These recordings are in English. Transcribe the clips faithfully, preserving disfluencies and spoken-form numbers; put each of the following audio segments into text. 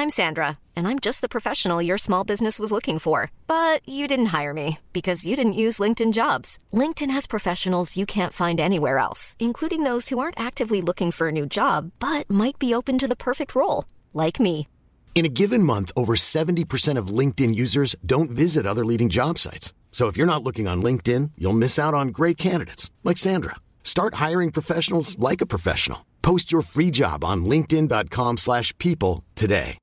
I'm Sandra, and I'm just the professional your small business was looking for. But you didn't hire me because you didn't use LinkedIn Jobs. LinkedIn has professionals you can't find anywhere else, including those who aren't actively looking for a new job, but might be open to the perfect role, like me. In a given month, over seventy percent of LinkedIn users don't visit other leading job sites. So if you're not looking on LinkedIn, you'll miss out on great candidates like Sandra. Start hiring professionals like a professional. Post your free job on linkedin.com slash people today.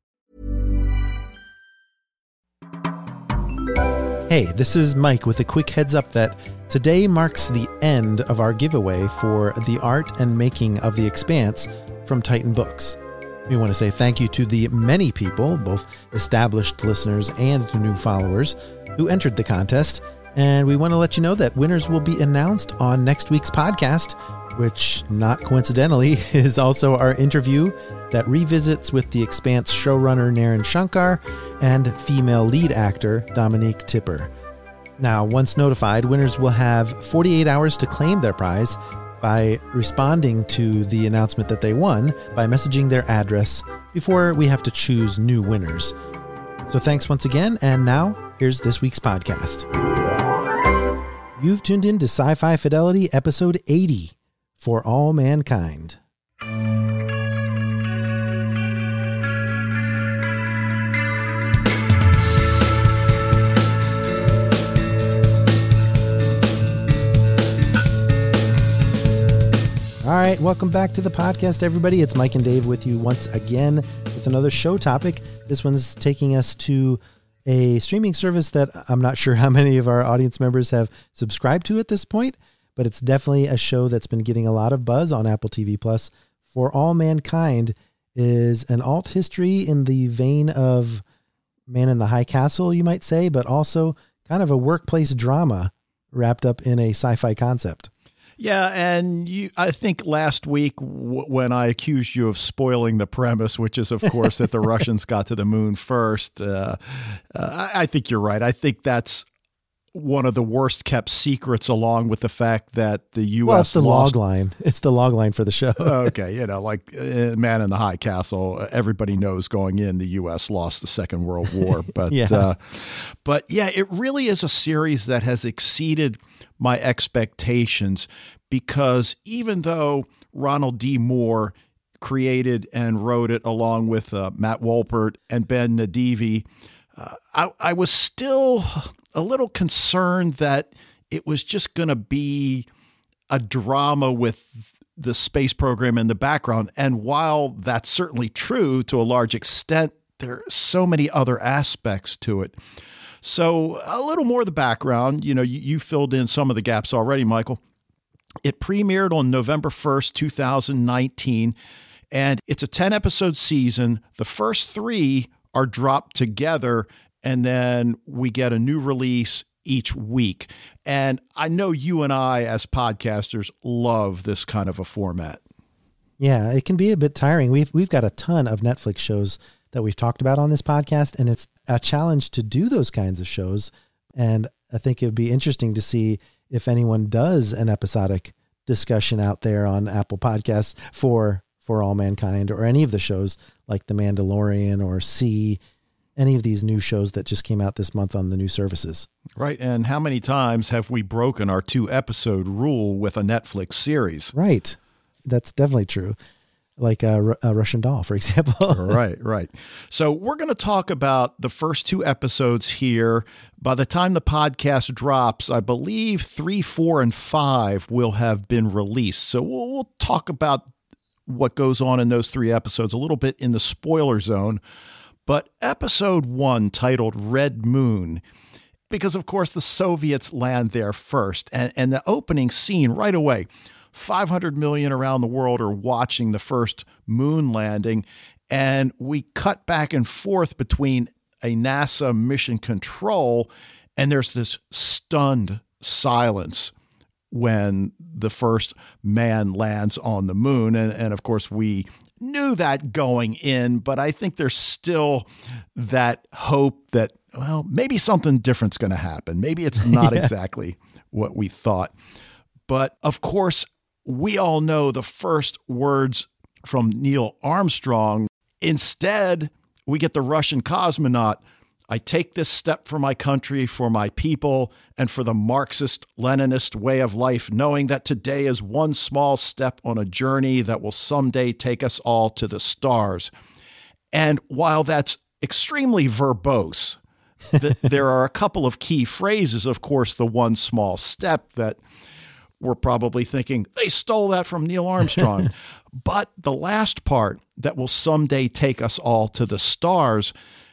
Hey, this is Mike with a quick heads up that today marks the end of our giveaway for The Art and Making of the Expanse from Titan Books. We want to say thank you to the many people, both established listeners and new followers, who entered the contest. And we want to let you know that winners will be announced on next week's podcast, which, not coincidentally, is also our interview that revisits with The Expanse showrunner Naren Shankar and female lead actor Dominique Tipper. Now, once notified, winners will have forty-eight hours to claim their prize by responding to the announcement that they won by messaging their address before we have to choose new winners. So thanks once again, and now here's this week's podcast. You've tuned in to Sci-Fi Fidelity, episode eighty, For All Mankind. All right, welcome back to the podcast, everybody. It's Mike and Dave with you once again with another show topic. This one's taking us to a streaming service that I'm not sure how many of our audience members have subscribed to at this point, but it's definitely a show that's been getting a lot of buzz on Apple T V Plus. For All Mankind is an alt history in the vein of Man in the High Castle, you might say, but also kind of a workplace drama wrapped up in a sci-fi concept. Yeah, and you, I think last week w- when I accused you of spoiling the premise, which is, of course, that the Russians got to the moon first, uh, uh, I, I think you're right. I think that's one of the worst kept secrets, along with the fact that the U S Well, it's the lost- log line. It's the log line for the show. Okay, you know, like uh, Man in the High Castle, everybody knows going in the U S lost the Second World War. But yeah. Uh, but yeah, it really is a series that has exceeded my expectations, because even though Ronald D. Moore created and wrote it along with uh, Matt Wolpert and Ben Nadivi, uh, I, I was still a little concerned that it was just going to be a drama with the space program in the background. And while that's certainly true to a large extent, there are so many other aspects to it. So a little more of the background, you know, you, you filled in some of the gaps already, Michael. It premiered on November first, two thousand nineteen, and it's a ten episode season. The first three are dropped together, and then we get a new release each week. And I know you and I, as podcasters, love this kind of a format. Yeah, it can be a bit tiring. We've we've got a ton of Netflix shows that we've talked about on this podcast, and it's a challenge to do those kinds of shows. And I think it would be interesting to see if anyone does an episodic discussion out there on Apple Podcasts for For All Mankind, or any of the shows like The Mandalorian or C, any of these new shows that just came out this month on the new services. Right. And how many times have we broken our two episode rule with a Netflix series? Right. That's definitely true. Like a, a Russian Doll, for example. Right, right. So we're going to talk about the first two episodes here. By the time the podcast drops, I believe three, four, and five will have been released. So we'll, we'll talk about what goes on in those three episodes a little bit in the spoiler zone. But episode one, titled Red Moon, because, of course, the Soviets land there first. And, and the opening scene right away, five hundred million around the world are watching the first moon landing. And we cut back and forth between a NASA mission control, and there's this stunned silence when the first man lands on the moon. And, and of course, we knew that going in, but I think there's still that hope that, well, maybe something different's going to happen. Maybe it's not yeah. exactly what we thought. But of course, we all know the first words from Neil Armstrong. Instead, we get the Russian cosmonaut. I take this step for my country, for my people, and for the Marxist-Leninist way of life, knowing that today is one small step on a journey that will someday take us all to the stars. And while that's extremely verbose, th- there are a couple of key phrases, of course, the one small step that we're probably thinking, they stole that from Neil Armstrong. But the last part, that will someday take us all to the stars.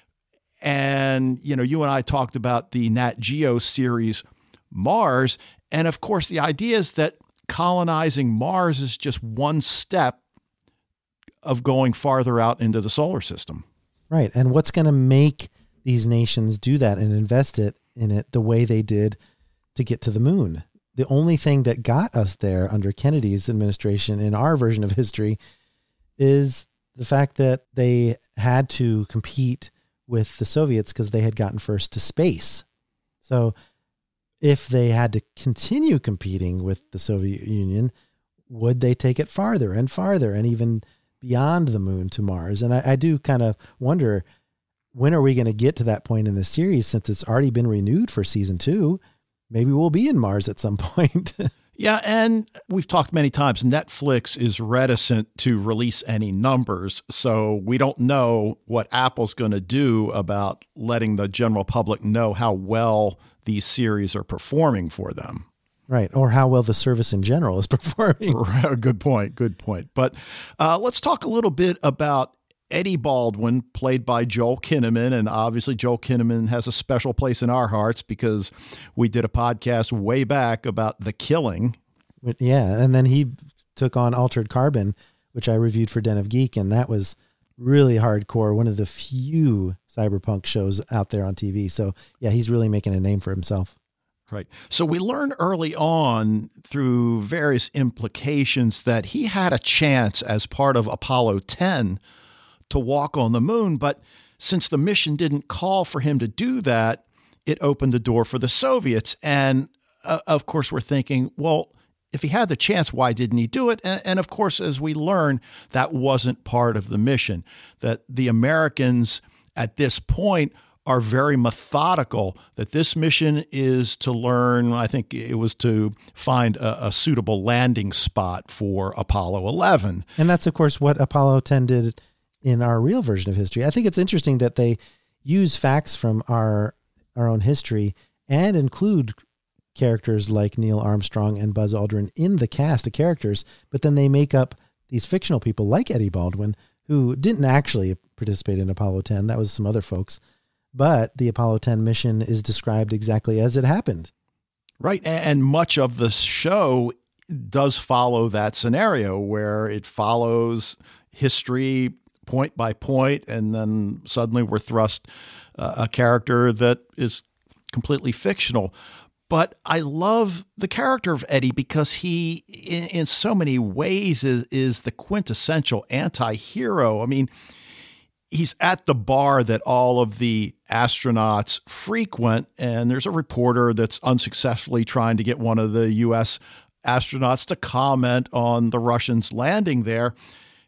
And, you know, you and I talked about the Nat Geo series Mars. And of course, the idea is that colonizing Mars is just one step of going farther out into the solar system. Right. And what's going to make these nations do that and invest it in it the way they did to get to the moon? The only thing that got us there under Kennedy's administration in our version of history is the fact that they had to compete with the Soviets because they had gotten first to space. So if they had to continue competing with the Soviet Union, would they take it farther and farther and even beyond the moon to Mars? And I, I do kind of wonder, when are we going to get to that point in the series, since it's already been renewed for season two? Maybe we'll be in Mars at some point. Yeah, and we've talked many times, Netflix is reticent to release any numbers, so we don't know what Apple's going to do about letting the general public know how well these series are performing for them. Right, or how well the service in general is performing. Good point, good point. But uh, let's talk a little bit about Eddie Baldwin, played by Joel Kinnaman. And obviously Joel Kinnaman has a special place in our hearts because we did a podcast way back about The Killing. Yeah, and then he took on Altered Carbon, which I reviewed for Den of Geek, and that was really hardcore, one of the few cyberpunk shows out there on T V. So yeah, he's really making a name for himself. Right. So we learned early on through various implications that he had a chance as part of Apollo ten to walk on the moon. But since the mission didn't call for him to do that, it opened the door for the Soviets. And uh, of course, we're thinking, well, if he had the chance, why didn't he do it? And, and of course, as we learn, that wasn't part of the mission, that the Americans at this point are very methodical, that this mission is to learn, I think it was to find a, a suitable landing spot for Apollo eleven. And that's, of course, what Apollo ten did in our real version of history. I think it's interesting that they use facts from our our own history and include characters like Neil Armstrong and Buzz Aldrin in the cast of characters, but then they make up these fictional people like Eddie Baldwin, who didn't actually participate in Apollo ten. That was some other folks. But the Apollo ten mission is described exactly as it happened. Right. And much of the show does follow that scenario where it follows history point by point, and then suddenly we're thrust uh, a character that is completely fictional. But I love the character of Eddie because he, in, in so many ways, is, is the quintessential anti-hero. I mean, he's at the bar that all of the astronauts frequent, and there's a reporter that's unsuccessfully trying to get one of the U S astronauts to comment on the Russians landing there.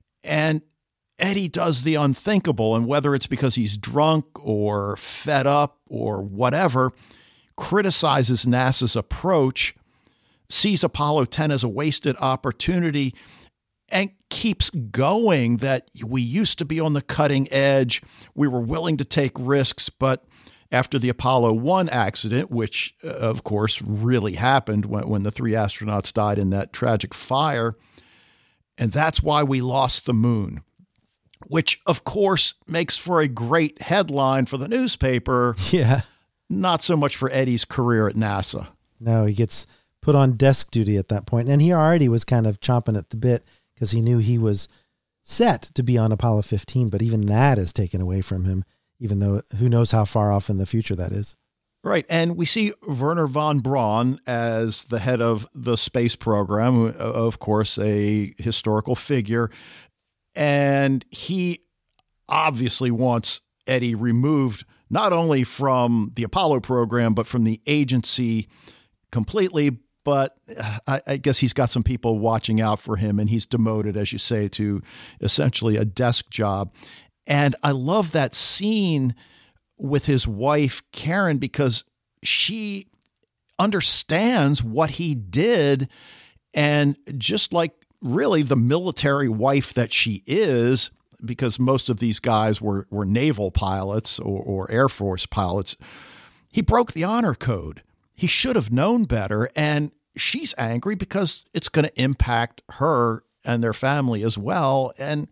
And Eddie does the unthinkable, and whether it's because he's drunk or fed up or whatever, criticizes NASA's approach, sees Apollo ten as a wasted opportunity, and keeps going that we used to be on the cutting edge. We were willing to take risks, but after the Apollo one accident, which uh, of course really happened when, when the three astronauts died in that tragic fire, and that's why we lost the moon, which of course makes for a great headline for the newspaper. Yeah. Not so much for Eddie's career at NASA. No, he gets put on desk duty at that point, and he already was kind of chomping at the bit because he knew he was set to be on Apollo fifteen, but even that is taken away from him, even though who knows how far off in the future that is. Right. And we see Wernher von Braun as the head of the space program, of course, a historical figure. And he obviously wants Eddie removed, not only from the Apollo program, but from the agency completely. But I, I guess he's got some people watching out for him, and he's demoted, as you say, to essentially a desk job. And I love that scene with his wife, Karen, because she understands what he did. And just like really the military wife that she is, because most of these guys were, were naval pilots or, or Air Force pilots, he broke the honor code. He should have known better. And she's angry because it's going to impact her and their family as well. And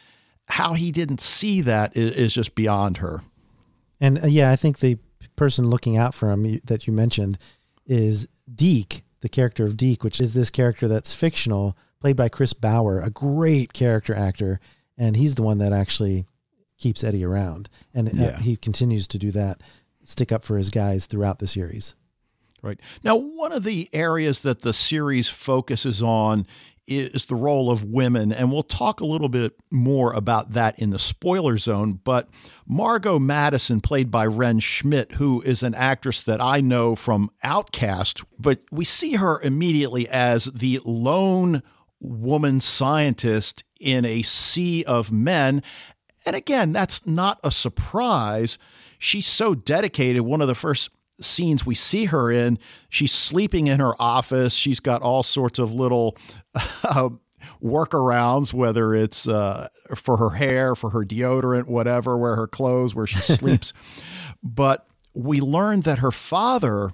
how he didn't see that is, is just beyond her. And uh, yeah, I think the person looking out for him that you mentioned is Deke, the character of Deke, which is this character that's fictional, played by Chris Bauer, a great character actor. And he's the one that actually keeps Eddie around. And yeah. uh, he continues to do that, stick up for his guys throughout the series. Right. Now, one of the areas that the series focuses on is the role of women, and we'll talk a little bit more about that in the spoiler zone, but Margot Madison, played by Ren Schmidt, who is an actress that I know from Outcast, but we see her immediately as the lone woman scientist in a sea of men. And again, that's not a surprise. She's so dedicated. One of the first scenes we see her in, she's sleeping in her office. She's got all sorts of little uh, workarounds, whether it's uh, for her hair, for her deodorant, whatever, where her clothes, where she sleeps. But we learned that her father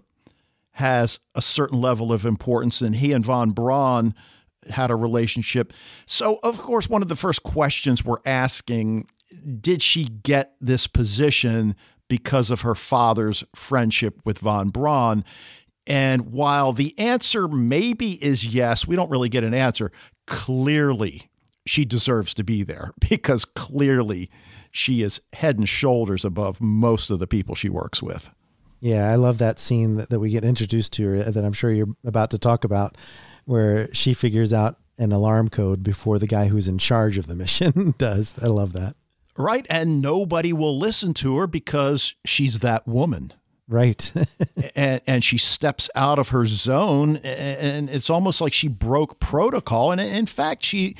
has a certain level of importance, and he and Von Braun had a relationship. So, of course, one of the first questions we're asking, did she get this position because of her father's friendship with Von Braun? And while the answer maybe is yes, we don't really get an answer. Clearly, she deserves to be there, because clearly she is head and shoulders above most of the people she works with. Yeah, I love that scene that, that we get introduced to her that I'm sure you're about to talk about, where she figures out an alarm code before the guy who's in charge of the mission does. I love that. Right. And nobody will listen to her because she's that woman. Right. and, and she steps out of her zone, and it's almost like she broke protocol. And in fact, she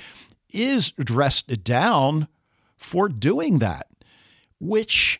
is dressed down for doing that, which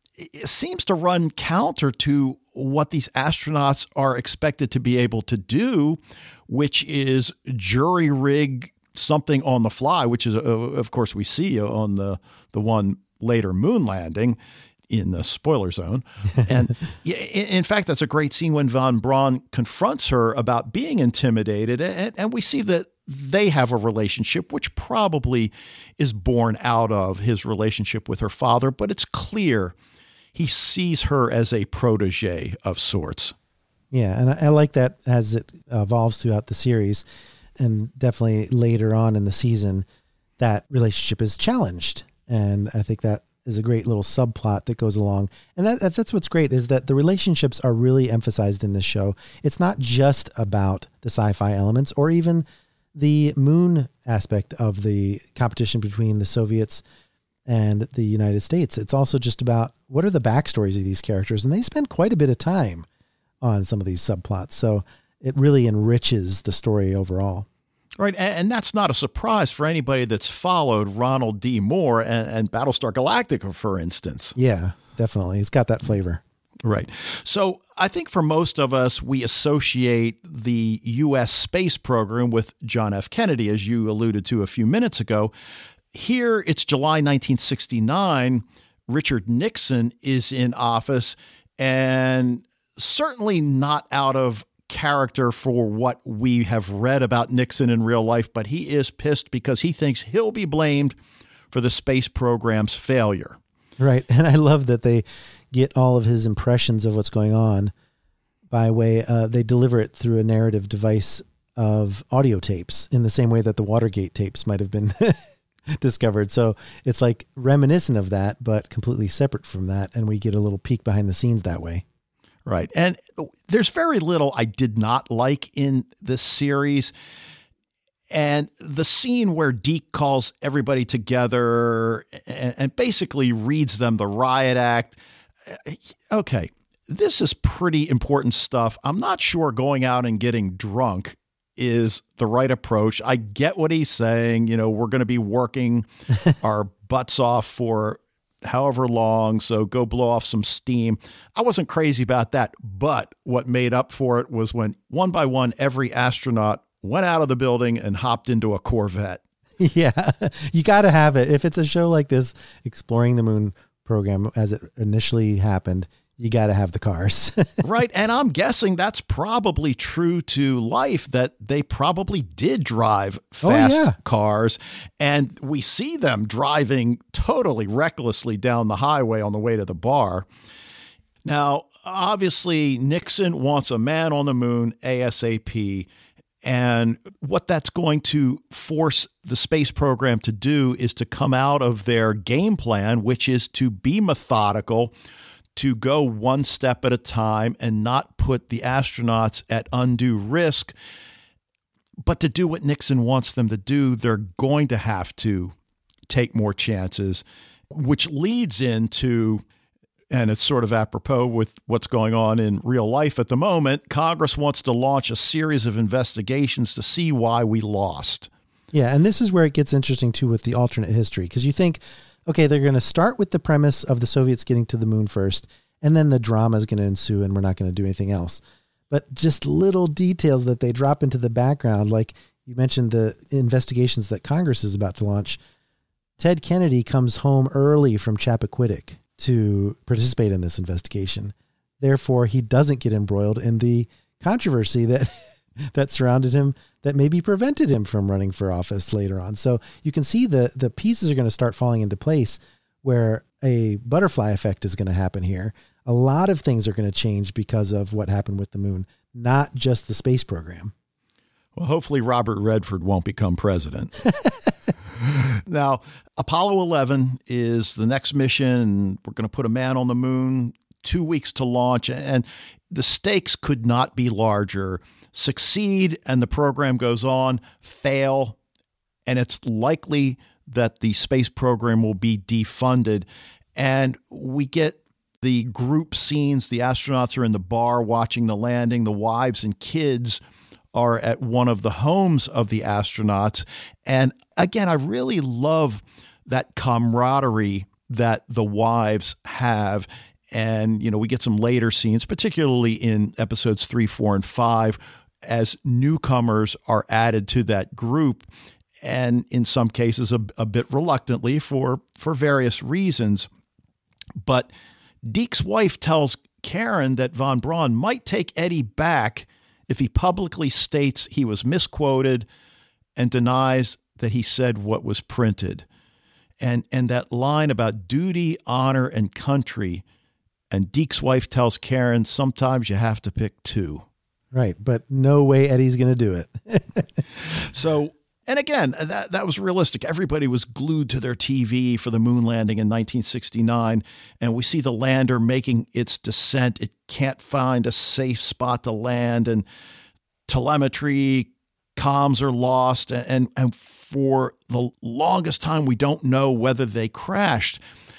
seems to run counter to what these astronauts are expected to be able to do, which is jury rig something on the fly, which is, uh, of course, we see on the, the one later moon landing in the spoiler zone. And in fact, that's a great scene when Von Braun confronts her about being intimidated. And, and we see that they have a relationship, which probably is born out of his relationship with her father. But it's clear he sees her as a protege of sorts. Yeah, and I, I like that as it evolves throughout the series. And definitely later on in the season, that relationship is challenged. And I think that is a great little subplot that goes along. And that, that's what's great, is that the relationships are really emphasized in this show. It's not just about the sci-fi elements or even the moon aspect of the competition between the Soviets and the United States. It's also just about what are the backstories of these characters. And they spend quite a bit of time on some of these subplots. So it really enriches the story overall. Right. And that's not a surprise for anybody that's followed Ronald D. Moore and, and Battlestar Galactica, for instance. Yeah, definitely. It's got that flavor. Right. So I think for most of us, we associate the U S space program with John F. Kennedy, as you alluded to a few minutes ago. Here, it's July nineteen sixty-nine. Richard Nixon is in office, and certainly not out of character for what we have read about Nixon in real life, but he is pissed because he thinks he'll be blamed for the space program's failure. Right. And I love that they get all of his impressions of what's going on by way, uh, they deliver it through a narrative device of audio tapes in the same way that the Watergate tapes might have been discovered. So it's like reminiscent of that, but completely separate from that. And we get a little peek behind the scenes that way. Right. And there's very little I did not like in this series. And the scene where Deke calls everybody together and, and basically reads them the riot act. Okay, this is pretty important stuff. I'm not sure going out and getting drunk is the right approach. I get what he's saying. You know, we're going to be working our butts off for however long, so go blow off some steam. I wasn't crazy about that, but what made up for it was when one by one, every astronaut went out of the building and hopped into a Corvette. Yeah, you got to have it. If it's a show like this, Exploring the Moon program, as it initially happened, you got to have the cars. Right. And I'm guessing that's probably true to life, that they probably did drive fast oh, yeah. cars. And we see them driving totally recklessly down the highway on the way to the bar. Now, obviously, Nixon wants a man on the moon ASAP. And what that's going to force the space program to do is to come out of their game plan, which is to be methodical, to go one step at a time and not put the astronauts at undue risk. But to do what Nixon wants them to do, they're going to have to take more chances, which leads into, and it's sort of apropos with what's going on in real life at the moment, Congress wants to launch a series of investigations to see why we lost. Yeah, and this is where it gets interesting, too, with the alternate history, because you think, okay, they're going to start with the premise of the Soviets getting to the moon first, and then the drama is going to ensue, and we're not going to do anything else. But just little details that they drop into the background, like you mentioned the investigations that Congress is about to launch. Ted Kennedy comes home early from Chappaquiddick to participate in this investigation. Therefore, he doesn't get embroiled in the controversy that that surrounded him, that maybe prevented him from running for office later on. So you can see the the pieces are going to start falling into place where a butterfly effect is going to happen here. A lot of things are going to change because of what happened with the moon, not just the space program. Well, hopefully Robert Redford won't become president. Now, Apollo eleven is the next mission, and we're going to put a man on the moon, two weeks to launch, and the stakes could not be larger. Succeed, and the program goes on. Fail, and it's likely that the space program will be defunded. And we get the group scenes. The astronauts are in the bar watching the landing. The wives and kids are at one of the homes of the astronauts. And again, I really love that camaraderie that the wives have. And, you know, we get some later scenes, particularly in episodes three, four, and five, as newcomers are added to that group, and in some cases a, a bit reluctantly for, for various reasons. But Deke's wife tells Karen that von Braun might take Eddie back if he publicly states he was misquoted and denies that he said what was printed. And, and that line about duty, honor, and country, and Deke's wife tells Karen, sometimes you have to pick two. Right, but no way Eddie's going to do it. So, and again, that that was realistic. Everybody was glued to their T V for the moon landing in nineteen sixty-nine, and we see the lander making its descent. It can't find a safe spot to land, and telemetry, comms are lost, and, and for the longest time, we don't know whether they crashed.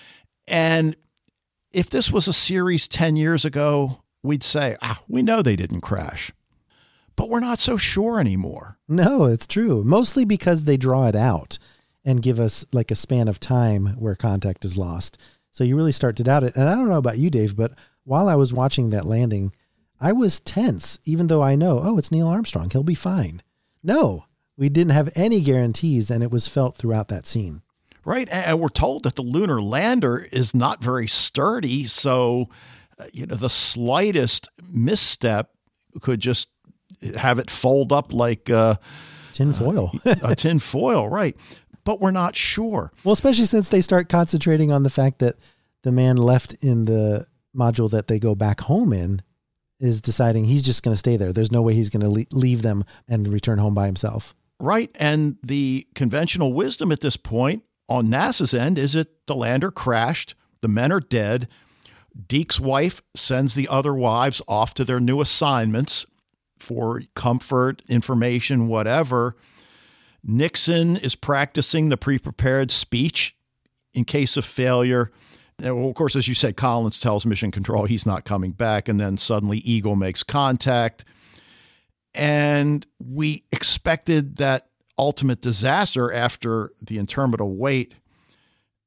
And if this was a series ten years ago, we'd say, ah, we know they didn't crash. But we're not so sure anymore. No, it's true. Mostly because they draw it out and give us like a span of time where contact is lost. So you really start to doubt it. And I don't know about you, Dave, but while I was watching that landing, I was tense, even though I know, oh, it's Neil Armstrong. He'll be fine. No, we didn't have any guarantees, and it was felt throughout that scene. Right. And we're told that the lunar lander is not very sturdy. So, you know, the slightest misstep could just have it fold up like uh, tin foil. uh, a tin foil, right? But we're not sure. Well, especially since they start concentrating on the fact that the man left in the module that they go back home in is deciding he's just going to stay there. There's no way he's going to le- leave them and return home by himself. Right. And the conventional wisdom at this point on NASA's end is that the lander crashed. The men are dead. Deke's wife sends the other wives off to their new assignments for comfort, information, whatever. Nixon is practicing the pre-prepared speech in case of failure. And well, of course, as you said, Collins tells Mission Control he's not coming back, and then suddenly Eagle makes contact. And we expected that ultimate disaster after the interminable wait.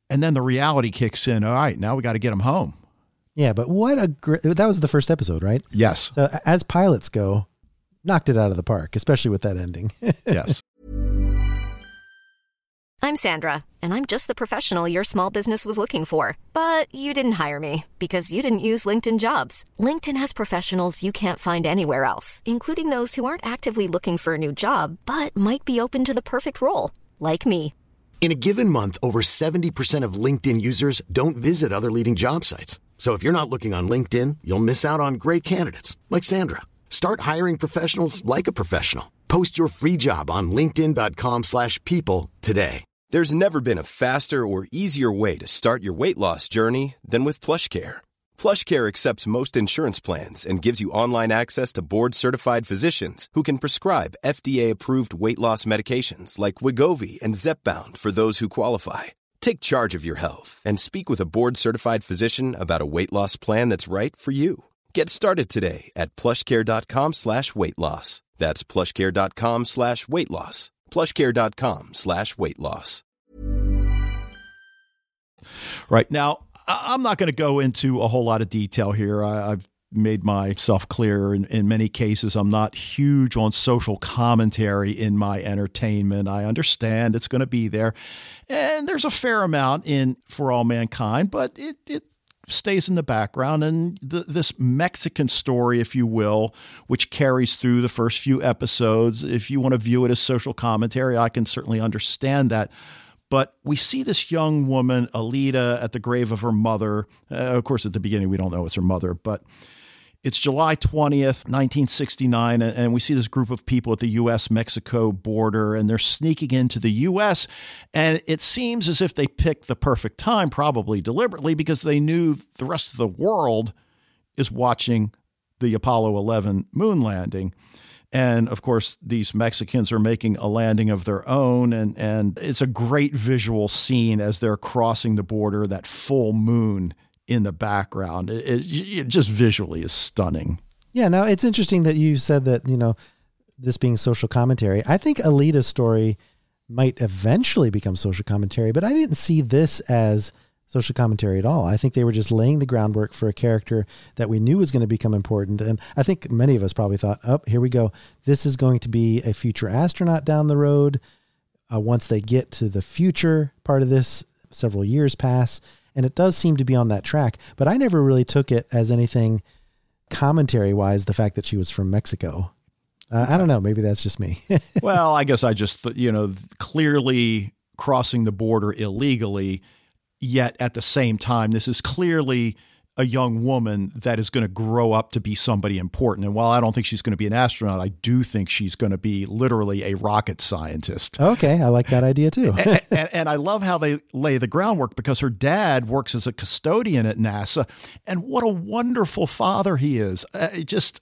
And then the reality kicks in. All right, now we got to get him home. Yeah, but what a great, that was the first episode, right? Yes. So as pilots go, knocked it out of the park, especially with that ending. Yes. I'm Sandra, and I'm just the professional your small business was looking for. But you didn't hire me because you didn't use LinkedIn Jobs. LinkedIn has professionals you can't find anywhere else, including those who aren't actively looking for a new job, but might be open to the perfect role, like me. In a given month, over seventy percent of LinkedIn users don't visit other leading job sites. So if you're not looking on LinkedIn, you'll miss out on great candidates like Sandra. Start hiring professionals like a professional. Post your free job on linkedin dot com slash people today. There's never been a faster or easier way to start your weight loss journey than with PlushCare. PlushCare accepts most insurance plans and gives you online access to board-certified physicians who can prescribe F D A-approved weight loss medications like Wegovy and Zepbound for those who qualify. Take charge of your health and speak with a board-certified physician about a weight loss plan that's right for you. Get started today at plushcare.com slash weight loss. That's plushcare.com slash weight loss. plushcare.com slash weight loss. Right. Now, I'm not going to go into a whole lot of detail here. I, I've made myself clear in, in many cases. I'm not huge on social commentary in my entertainment. I understand it's going to be there. And there's a fair amount in For All Mankind, but it, it stays in the background. And the, this Mexican story, if you will, which carries through the first few episodes, if you want to view it as social commentary, I can certainly understand that. But we see this young woman, Alita, at the grave of her mother. Uh, of course, at the beginning, we don't know it's her mother, but it's July twentieth, nineteen sixty-nine, and we see this group of people at the U S Mexico border, and they're sneaking into the U S, and it seems as if they picked the perfect time, probably deliberately, because they knew the rest of the world is watching the Apollo eleven moon landing. And of course, these Mexicans are making a landing of their own. And, and it's a great visual scene as they're crossing the border, that full moon in the background. It, it, it just visually is stunning. Yeah. Now it's interesting that you said that, you know, this being social commentary. I think Alita's story might eventually become social commentary, but I didn't see this as social commentary at all. I think they were just laying the groundwork for a character that we knew was going to become important. And I think many of us probably thought, oh, here we go. This is going to be a future astronaut down the road. Uh, once they get to the future part of this, several years pass, and it does seem to be on that track. But I never really took it as anything commentary-wise, the fact that she was from Mexico. Uh, I don't know. Maybe that's just me. Well, I guess I just, you know, clearly crossing the border illegally. Yet at the same time, this is clearly a young woman that is going to grow up to be somebody important. And while I don't think she's going to be an astronaut, I do think she's going to be literally a rocket scientist. Okay. I like that idea too. and, and, and I love how they lay the groundwork, because her dad works as a custodian at NASA. And what a wonderful father he is. Uh, just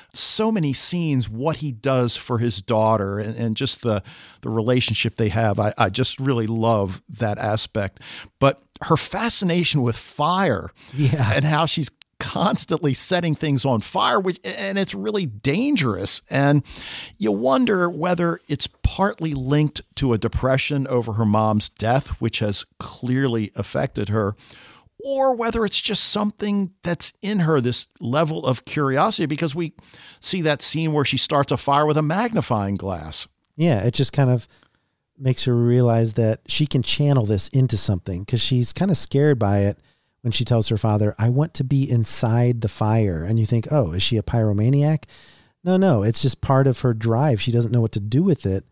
so many scenes, what he does for his daughter, and, and just the, the relationship they have. I, I just really love that aspect. But her fascination with fire, yeah, and how she's constantly setting things on fire, which, and it's really dangerous. And you wonder whether it's partly linked to a depression over her mom's death, which has clearly affected her, or whether it's just something that's in her, this level of curiosity, because we see that scene where she starts a fire with a magnifying glass. Yeah, it just kind of makes her realize that she can channel this into something, because she's kind of scared by it when she tells her father, I want to be inside the fire. And you think, oh, is she a pyromaniac? No, no, it's just part of her drive. She doesn't know what to do with it.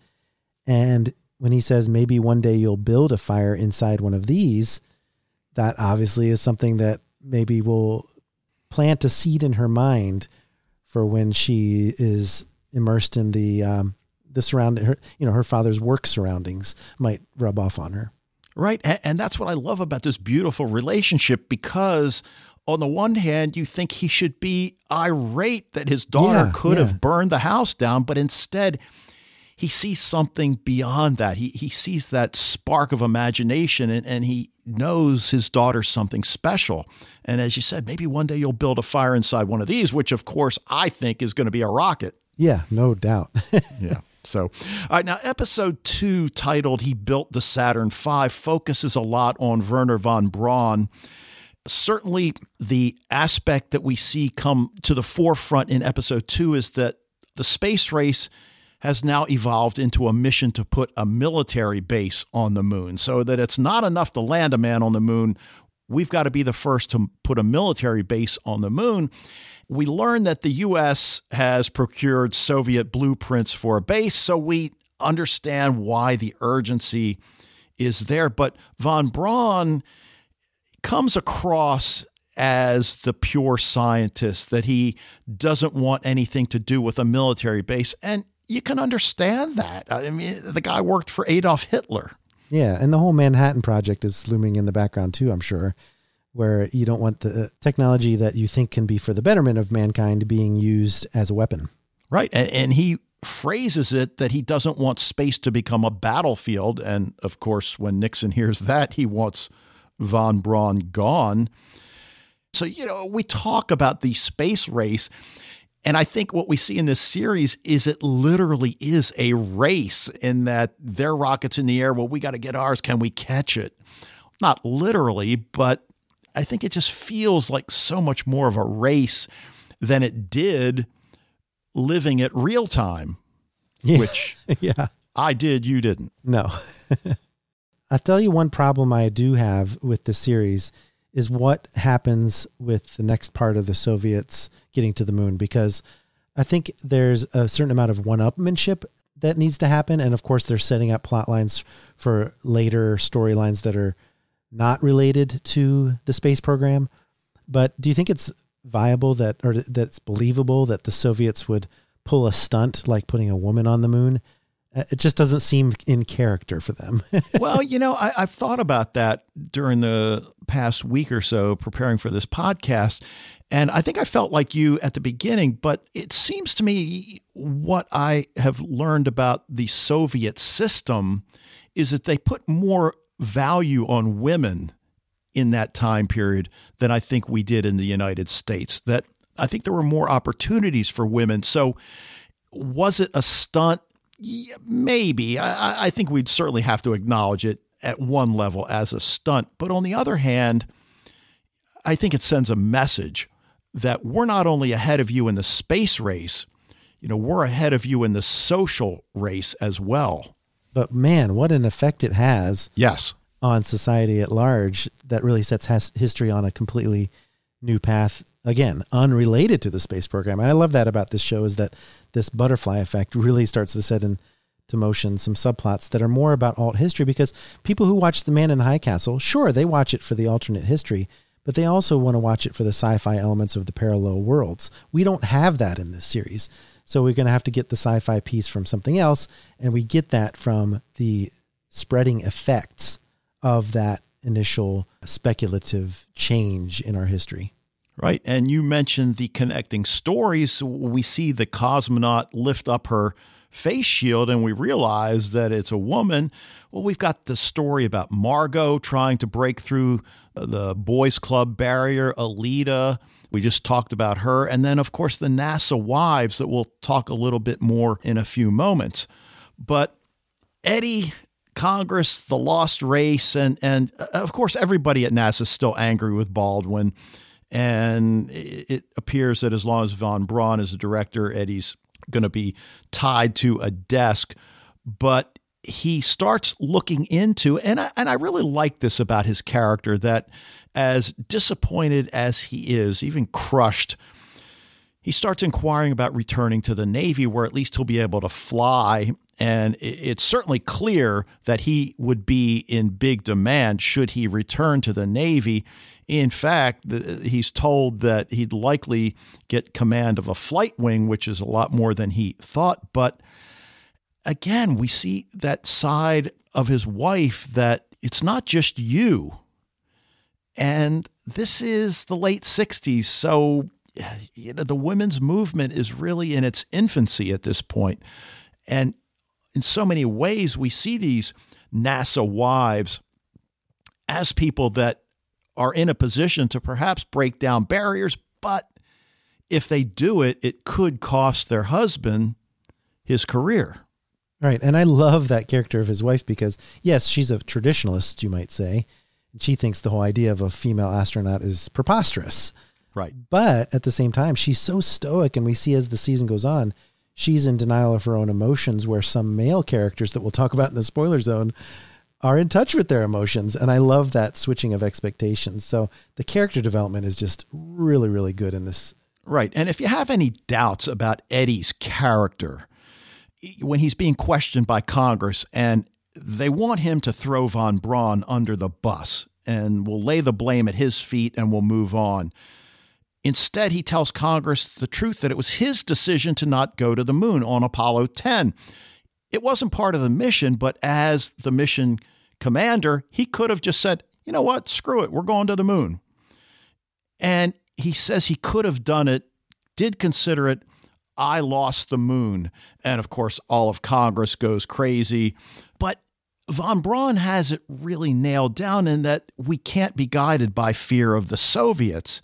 And when he says, maybe one day you'll build a fire inside one of these, that obviously is something that maybe will plant a seed in her mind for when she is immersed in the, um, the surrounding, her, you know, her father's work surroundings might rub off on her. Right. And that's what I love about this beautiful relationship, because on the one hand, you think he should be irate that his daughter yeah, could yeah. have burned the house down, but instead he sees something beyond that. He he sees that spark of imagination, and, and he knows his daughter's something special. And as you said, maybe one day you'll build a fire inside one of these, which of course I think is going to be a rocket. Yeah, no doubt. Yeah. So, all right, now episode two, titled He Built the Saturn five, focuses a lot on Wernher von Braun. Certainly the aspect that we see come to the forefront in episode two is that the space race has now evolved into a mission to put a military base on the moon, so that it's not enough to land a man on the moon. We've got to be the first to put a military base on the moon. We learn that the U S has procured Soviet blueprints for a base, so we understand why the urgency is there. But von Braun comes across as the pure scientist, that he doesn't want anything to do with a military base. And you can understand that. I mean, the guy worked for Adolf Hitler. Yeah, and the whole Manhattan Project is looming in the background too, I'm sure, where you don't want the technology that you think can be for the betterment of mankind being used as a weapon. Right, and, and he phrases it that he doesn't want space to become a battlefield. And of course, when Nixon hears that, he wants von Braun gone. So, you know, we talk about the space race, and I think what we see in this series is it literally is a race, in that their rocket's in the air. Well, we got to get ours. Can we catch it? Not literally, but I think it just feels like so much more of a race than it did living at real time, yeah. which yeah. I did, you didn't. No. I'll tell you one problem I do have with the series is what happens with the next part of the Soviets getting to the moon, because I think there's a certain amount of one-upmanship that needs to happen. And of course, they're setting up plot lines for later storylines that are not related to the space program. But do you think it's viable that, or that it's believable that the Soviets would pull a stunt like putting a woman on the moon? It just doesn't seem in character for them. Well, you know, I, I've thought about that during the past week or so preparing for this podcast. And I think I felt like you at the beginning, but it seems to me what I have learned about the Soviet system is that they put more value on women in that time period than I think we did in the United States. That I think there were more opportunities for women. So was it a stunt? Yeah, maybe. I, I think we'd certainly have to acknowledge it at one level as a stunt. But on the other hand, I think it sends a message that we're not only ahead of you in the space race, you know, we're ahead of you in the social race as well. But man, what an effect it has yes. on society at large that really sets has history on a completely new path. Again, unrelated to the space program. And I love that about this show, is that this butterfly effect really starts to set into motion some subplots that are more about alt history, because people who watch The Man in the High Castle, sure, they watch it for the alternate history, but they also want to watch it for the sci-fi elements of the parallel worlds. We don't have that in this series. So we're going to have to get the sci-fi piece from something else. And we get that from the spreading effects of that initial speculative change in our history. Right. And you mentioned the connecting stories. We see the cosmonaut lift up her face shield and we realize that it's a woman. Well, we've got the story about Margot trying to break through the boys club barrier, Alita. We just talked about her. And then, of course, the NASA wives that we'll talk a little bit more in a few moments. But Eddie, Congress, the lost race, and, and of course, everybody at NASA is still angry with Baldwin. And it appears that as long as von Braun is the director, Eddie's going to be tied to a desk. But he starts looking into, and I, and I really like this about his character, that as disappointed as he is, even crushed, he starts inquiring about returning to the Navy, where at least he'll be able to fly. And it's certainly clear that he would be in big demand should he return to the Navy. In fact, he's told that he'd likely get command of a flight wing, which is a lot more than he thought. But again, we see that side of his wife, that it's not just you. And this is the late sixties. So, you know, the women's movement is really in its infancy at this point. And in so many ways, we see these NASA wives as people that are in a position to perhaps break down barriers, but if they do it, it could cost their husband his career. Right. And I love that character of his wife because, yes, she's a traditionalist, you might say. She thinks the whole idea of a female astronaut is preposterous. Right. But at the same time, she's so stoic, and we see as the season goes on, she's in denial of her own emotions, where some male characters that we'll talk about in the spoiler zone are in touch with their emotions. And I love that switching of expectations. So the character development is just really, really good in this. Right. And if you have any doubts about Eddie's character, when he's being questioned by Congress and they want him to throw von Braun under the bus and we'll lay the blame at his feet and we'll move on. Instead, he tells Congress the truth that it was his decision to not go to the moon on Apollo ten. It wasn't part of the mission, but as the mission commander, he could have just said, you know what, screw it, we're going to the moon. And he says he could have done it, did consider it. I lost the moon. And of course, all of Congress goes crazy. But von Braun has it really nailed down in that we can't be guided by fear of the Soviets.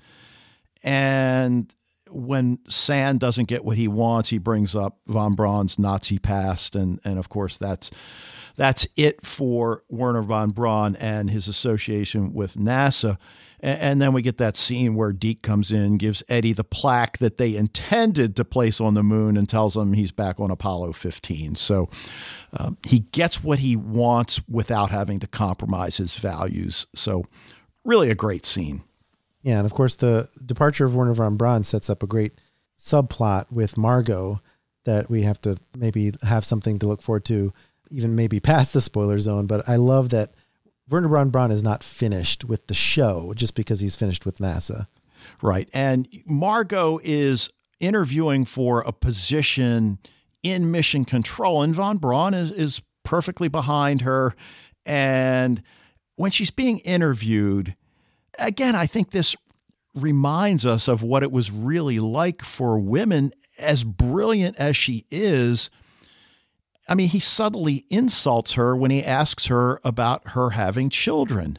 And when Sand doesn't get what he wants, he brings up von Braun's Nazi past. And, and of course, that's that's it for Wernher von Braun and his association with NASA. And, and then we get that scene where Deke comes in, gives Eddie the plaque that they intended to place on the moon and tells him he's back on Apollo fifteen. So um, he gets what he wants without having to compromise his values. So really a great scene. Yeah, and of course, the departure of Wernher von Braun sets up a great subplot with Margot that we have to maybe have something to look forward to, even maybe past the spoiler zone. But I love that Wernher von Braun is not finished with the show just because he's finished with NASA. Right. And Margot is interviewing for a position in Mission Control, and von Braun is, is perfectly behind her. And when she's being interviewed, again, I think this reminds us of what it was really like for women, as brilliant as she is. I mean, he subtly insults her when he asks her about her having children.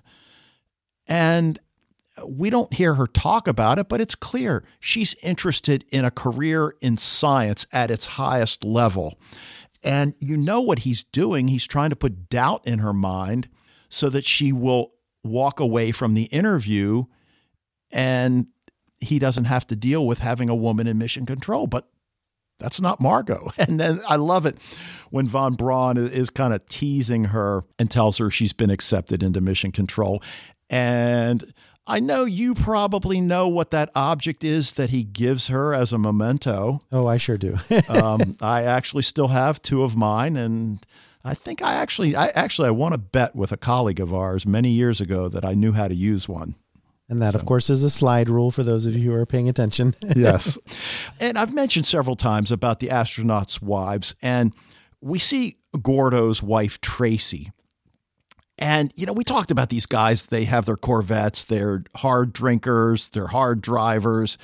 And we don't hear her talk about it, but it's clear she's interested in a career in science at its highest level. And you know what he's doing. He's trying to put doubt in her mind so that she will walk away from the interview and he doesn't have to deal with having a woman in Mission Control. But that's not Margot. And then I love it when von Braun is kind of teasing her and tells her she's been accepted into Mission Control. And I know you probably know what that object is that he gives her as a memento. Oh, I sure do. um, I actually still have two of mine, and I think I actually, I actually, I won a bet with a colleague of ours many years ago that I knew how to use one. And that, so. Of course, is a slide rule for those of you who are paying attention. Yes. And I've mentioned several times about the astronauts' wives, and we see Gordo's wife, Tracy. And, you know, we talked about these guys. They have their Corvettes. They're hard drinkers. They're hard drivers.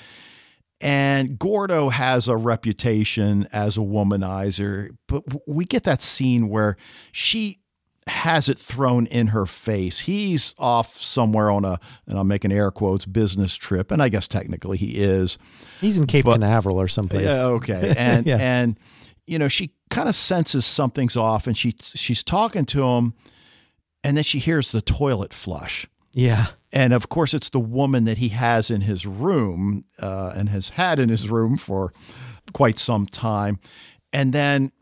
And Gordo has a reputation as a womanizer, but we get that scene where she has it thrown in her face. He's off somewhere on a, and I'm making air quotes, business trip. And I guess technically he is. He's in Cape but, Canaveral or someplace. Yeah, okay. And, yeah. and, you know, she kind of senses something's off and she, she's talking to him and then she hears the toilet flush. Yeah. And of course, it's the woman that he has in his room uh, and has had in his room for quite some time. And then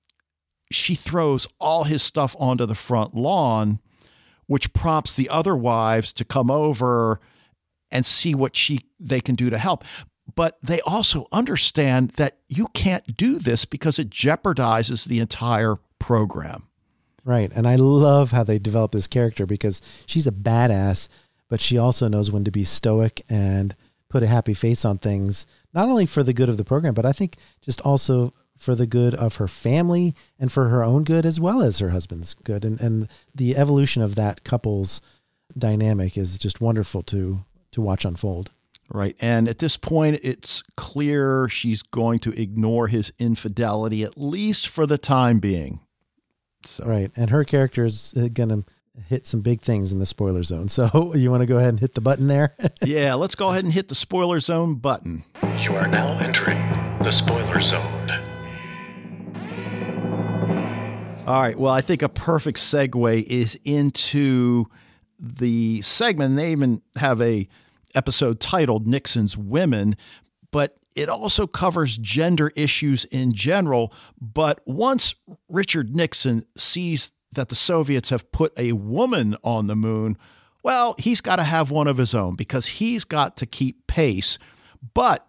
she throws all his stuff onto the front lawn, which prompts the other wives to come over and see what she they can do to help. But they also understand that you can't do this because it jeopardizes the entire program. Right. And I love how they develop this character because she's a badass, but she also knows when to be stoic and put a happy face on things, not only for the good of the program, but I think just also for the good of her family and for her own good as well as her husband's good. And and the evolution of that couple's dynamic is just wonderful to to watch unfold. Right. And at this point, it's clear she's going to ignore his infidelity, at least for the time being. So. Right. And her character is going to hit some big things in the spoiler zone. So you want to go ahead and hit the button there? Yeah, let's go ahead and hit the spoiler zone button. You are now entering the spoiler zone. All right. Well, I think a perfect segue is into the segment. They even have a episode titled Nixon's Women, but it also covers gender issues in general. But once Richard Nixon sees that the Soviets have put a woman on the moon, well, he's got to have one of his own because he's got to keep pace. But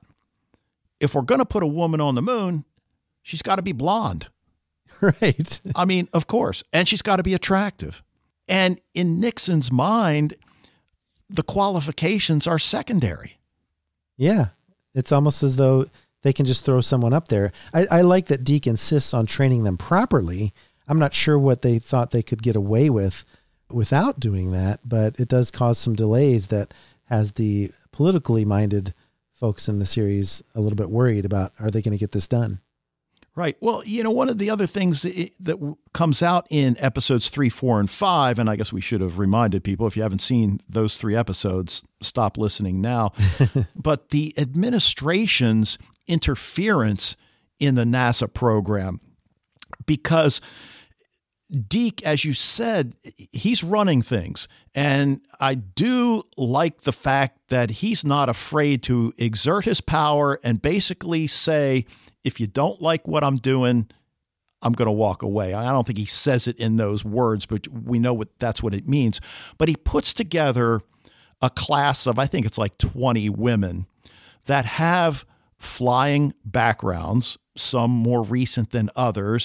if we're going to put a woman on the moon, she's got to be blonde. Right. I mean, of course. And she's got to be attractive. And in Nixon's mind, the qualifications are secondary. Yeah. It's almost as though they can just throw someone up there. I, I like that Deke insists on training them properly. I'm not sure what they thought they could get away with without doing that, but it does cause some delays that has the politically minded folks in the series a little bit worried about, are they going to get this done? Right. Well, you know, one of the other things that comes out in episodes three, four, and five, and I guess we should have reminded people, if you haven't seen those three episodes, stop listening now. But the administration's interference in the NASA program, because Deke, as you said, he's running things. And I do like the fact that he's not afraid to exert his power and basically say, if you don't like what I'm doing, I'm going to walk away. I don't think he says it in those words, but we know what that's what it means. But he puts together a class of, I think it's like twenty women that have flying backgrounds, some more recent than others.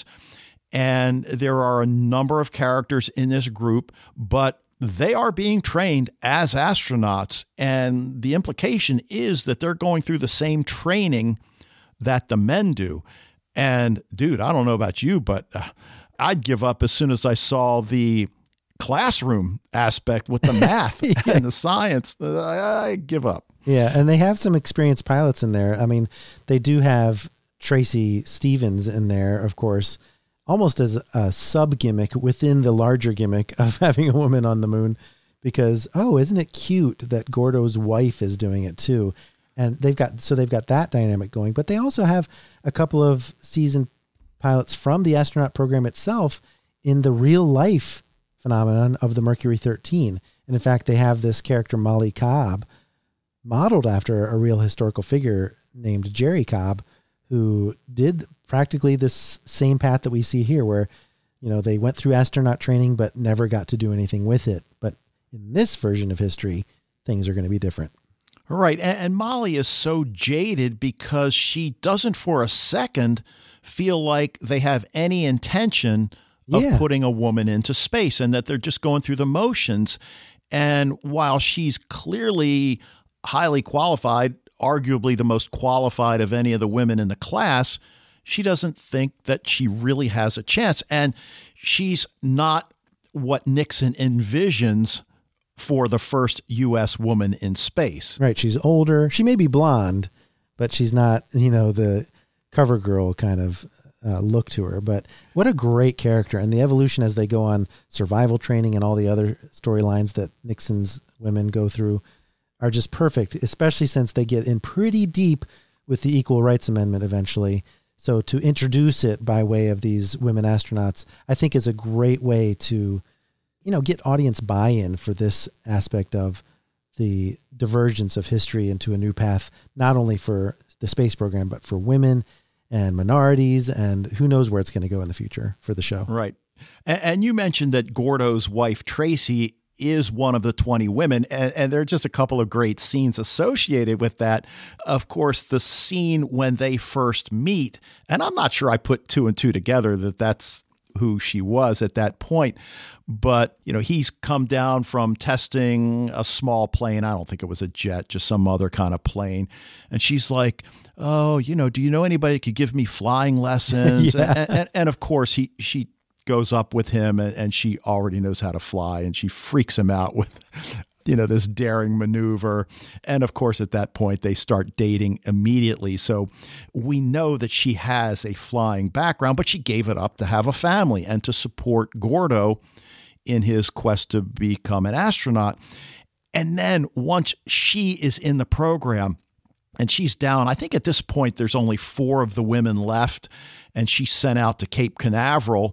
And there are a number of characters in this group, but they are being trained as astronauts. And the implication is that they're going through the same training that the men do. And dude, I don't know about you, but uh, I'd give up as soon as I saw the classroom aspect with the math yeah. and the science. Uh, I, I give up. Yeah. And they have some experienced pilots in there. I mean, they do have Tracy Stevens in there, of course, almost as a sub gimmick within the larger gimmick of having a woman on the moon, because, oh, isn't it cute that Gordo's wife is doing it too? And they've got, so they've got that dynamic going, but they also have a couple of seasoned pilots from the astronaut program itself in the real life phenomenon of the Mercury thirteen. And in fact, they have this character, Molly Cobb, modeled after a real historical figure named Jerry Cobb, who did practically this same path that we see here, where, you know, they went through astronaut training, but never got to do anything with it. But in this version of history, things are going to be different. Right. And, and Molly is so jaded because she doesn't for a second feel like they have any intention of yeah. putting a woman into space and that they're just going through the motions. And while she's clearly highly qualified, arguably the most qualified of any of the women in the class, she doesn't think that she really has a chance. And she's not what Nixon envisions for the first U S woman in space. Right. She's older. She may be blonde, but she's not, you know, the cover girl kind of uh, look to her. But what a great character. And the evolution as they go on survival training and all the other storylines that Nixon's women go through are just perfect, especially since they get in pretty deep with the Equal Rights Amendment eventually. So to introduce it by way of these women astronauts, I think is a great way to, you know, get audience buy-in for this aspect of the divergence of history into a new path, not only for the space program, but for women and minorities, and who knows where it's going to go in the future for the show. Right. And, and you mentioned that Gordo's wife, Tracy, is one of the twenty women, and, and there are just a couple of great scenes associated with that. Of course, the scene when they first meet, and I'm not sure I put two and two together that that's who she was at that point. But, you know, he's come down from testing a small plane. I don't think it was a jet, just some other kind of plane. And she's like, oh, you know, do you know anybody who could give me flying lessons? yeah. and, and, and of course, he she goes up with him and, and she already knows how to fly. And she freaks him out with, you know, this daring maneuver. And of course, at that point, they start dating immediately. So we know that she has a flying background, but she gave it up to have a family and to support Gordo in his quest to become an astronaut. And then once she is in the program and she's down, I think at this point, there's only four of the women left, and she's sent out to Cape Canaveral.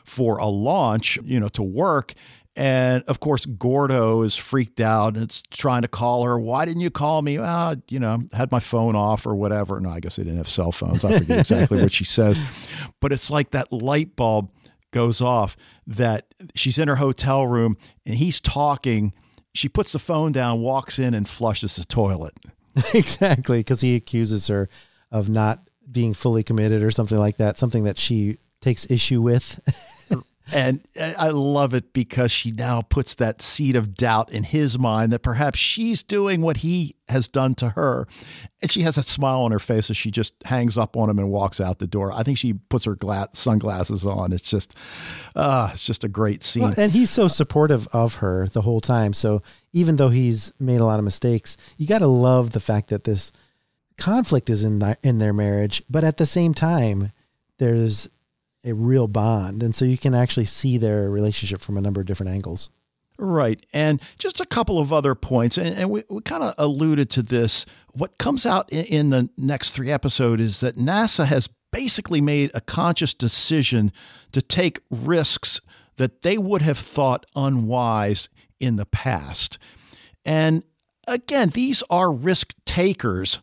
for a launch, you know, to work. And of course, Gordo is freaked out and it's trying to call her. Why didn't you call me? Ah, you know, had my phone off or whatever. No, I guess they didn't have cell phones. I forget exactly what she says. But it's like that light bulb goes off that she's in her hotel room and he's talking. She puts the phone down, walks in and flushes the toilet. Exactly, because he accuses her of not being fully committed or something like that, something that she takes issue with. And I love it because she now puts that seed of doubt in his mind that perhaps she's doing what he has done to her. And she has a smile on her face as she just hangs up on him and walks out the door. I think she puts her gla- sunglasses on. It's just, uh, it's just a great scene. Well, and he's so supportive of her the whole time. So even though he's made a lot of mistakes, you got to love the fact that this conflict is in the, in their marriage, but at the same time, there's a real bond. And so you can actually see their relationship from a number of different angles. Right. And just a couple of other points, and, and we, we kind of alluded to this. What comes out in, in the next three episodes is that NASA has basically made a conscious decision to take risks that they would have thought unwise in the past. And again, these are risk takers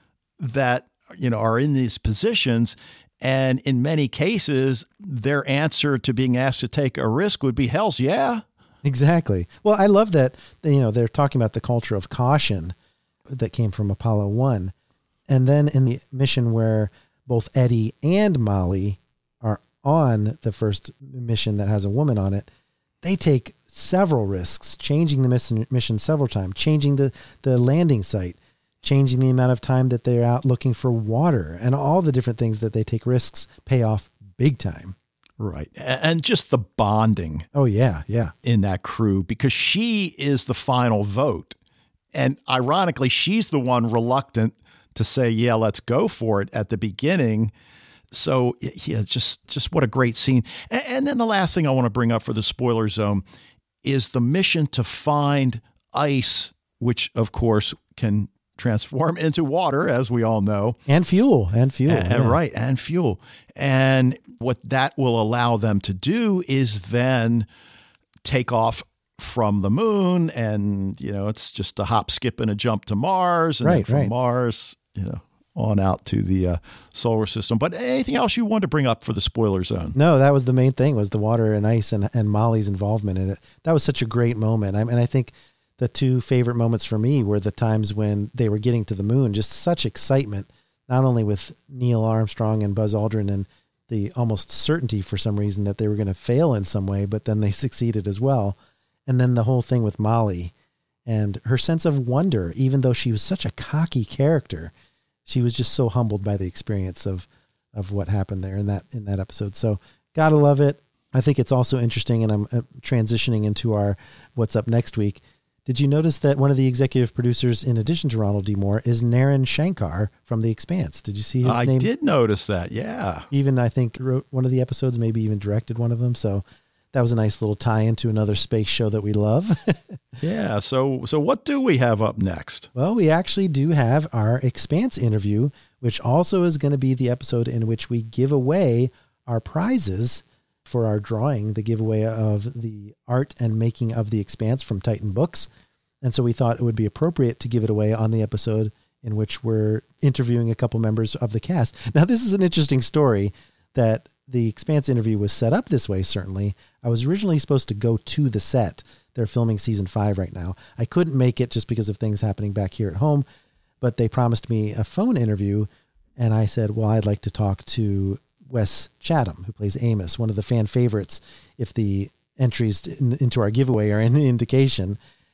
that, you know, are in these positions. And in many cases, their answer to being asked to take a risk would be, hell's yeah. Exactly. Well, I love that, you know, they're talking about the culture of caution that came from Apollo one. And then in the mission where both Eddie and Molly are on the first mission that has a woman on it, they take several risks, changing the mission, mission several times, changing the, the landing site, changing the amount of time that they're out looking for water, and all the different things that they take risks pay off big time. Right. And just the bonding. Oh, yeah, yeah. In that crew, because she is the final vote. And ironically, she's the one reluctant to say, yeah, let's go for it at the beginning. So, yeah, just, just what a great scene. And, and then the last thing I want to bring up for the spoiler zone is the mission to find ice, which, of course, can transform into water, as we all know. And fuel, and fuel. And, yeah. Right, and fuel. And what that will allow them to do is then take off from the moon, and, you know, it's just a hop, skip, and a jump to Mars, and right, then from right. Mars, you know, on out to the uh, solar system. But anything else you want to bring up for the spoiler zone? No, that was the main thing, was the water and ice and, and Molly's involvement in it. That was such a great moment. I mean, I think the two favorite moments for me were the times when they were getting to the moon, just such excitement, not only with Neil Armstrong and Buzz Aldrin and the almost certainty for some reason that they were going to fail in some way, but then they succeeded as well. And then the whole thing with Molly and her sense of wonder, even though she was such a cocky character, she was just so humbled by the experience of, of what happened there in that, in that episode. So gotta love it. I think it's also interesting, and I'm transitioning into our, what's up next week. Did you notice that one of the executive producers, in addition to Ronald D. Moore, is Naren Shankar from The Expanse? Did you see his I name? I did notice that, yeah. Even, I think, wrote one of the episodes, maybe even directed one of them. So that was a nice little tie-in to another space show that we love. Yeah, so so what do we have up next? Well, we actually do have our Expanse interview, which also is going to be the episode in which we give away our prizes for our drawing, the giveaway of the art and making of The Expanse from Titan Books. And so we thought it would be appropriate to give it away on the episode in which we're interviewing a couple members of the cast. Now, this is an interesting story that the Expanse interview was set up this way, certainly. I was originally supposed to go to the set. They're filming season five right now. I couldn't make it just because of things happening back here at home, but they promised me a phone interview. And I said, well, I'd like to talk to Wes Chatham, who plays Amos, one of the fan favorites, if the entries in, into our giveaway are any indication.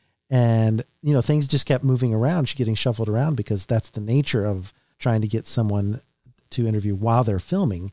And, you know, things just kept moving around, getting shuffled around, because that's the nature of trying to get someone to interview while they're filming.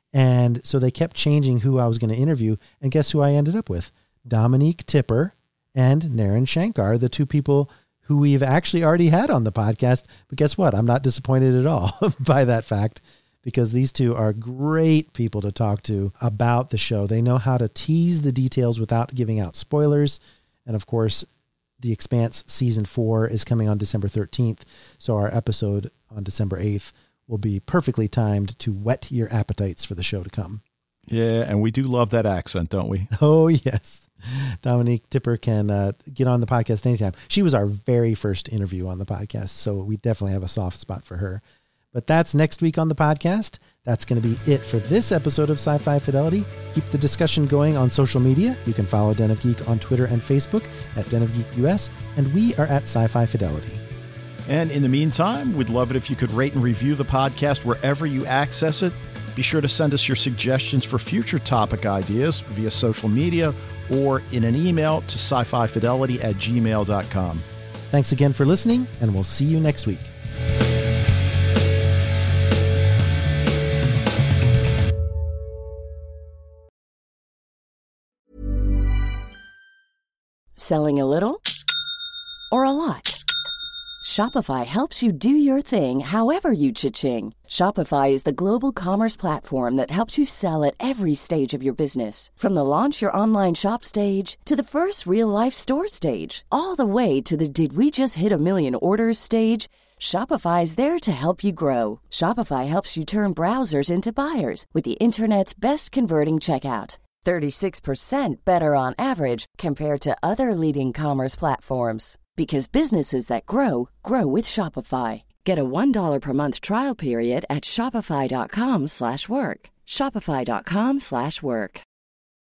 And so they kept changing who I was going to interview. And guess who I ended up with? Dominique Tipper and Naren Shankar, the two people who we've actually already had on the podcast. But guess what? I'm not disappointed at all by that fact, because these two are great people to talk to about the show. They know how to tease the details without giving out spoilers. And of course, The Expanse season four is coming on December thirteenth. So our episode on December eighth will be perfectly timed to whet your appetites for the show to come. Yeah, and we do love that accent, don't we? Oh, yes. Dominique Tipper can uh, get on the podcast anytime. She was our very first interview on the podcast, so we definitely have a soft spot for her. But that's next week on the podcast. That's going to be it for this episode of Sci-Fi Fidelity. Keep the discussion going on social media. You can follow Den of Geek on Twitter and Facebook at Den of Geek U S, and we are at Sci-Fi Fidelity. And in the meantime, we'd love it if you could rate and review the podcast wherever you access it. Be sure to send us your suggestions for future topic ideas via social media or in an email to sci-fi fidelity at gmail dot com. Thanks again for listening, and we'll see you next week. Selling a little or a lot? Shopify helps you do your thing however you cha-ching. Shopify is the global commerce platform that helps you sell at every stage of your business. From the launch your online shop stage to the first real-life store stage, all the way to the did we just hit a million orders stage. Shopify is there to help you grow. Shopify helps you turn browsers into buyers with the internet's best converting checkout. thirty-six percent better on average compared to other leading commerce platforms. Because businesses that grow, grow with Shopify. Get a one dollar per month trial period at shopify.com slash work. Shopify.com slash work.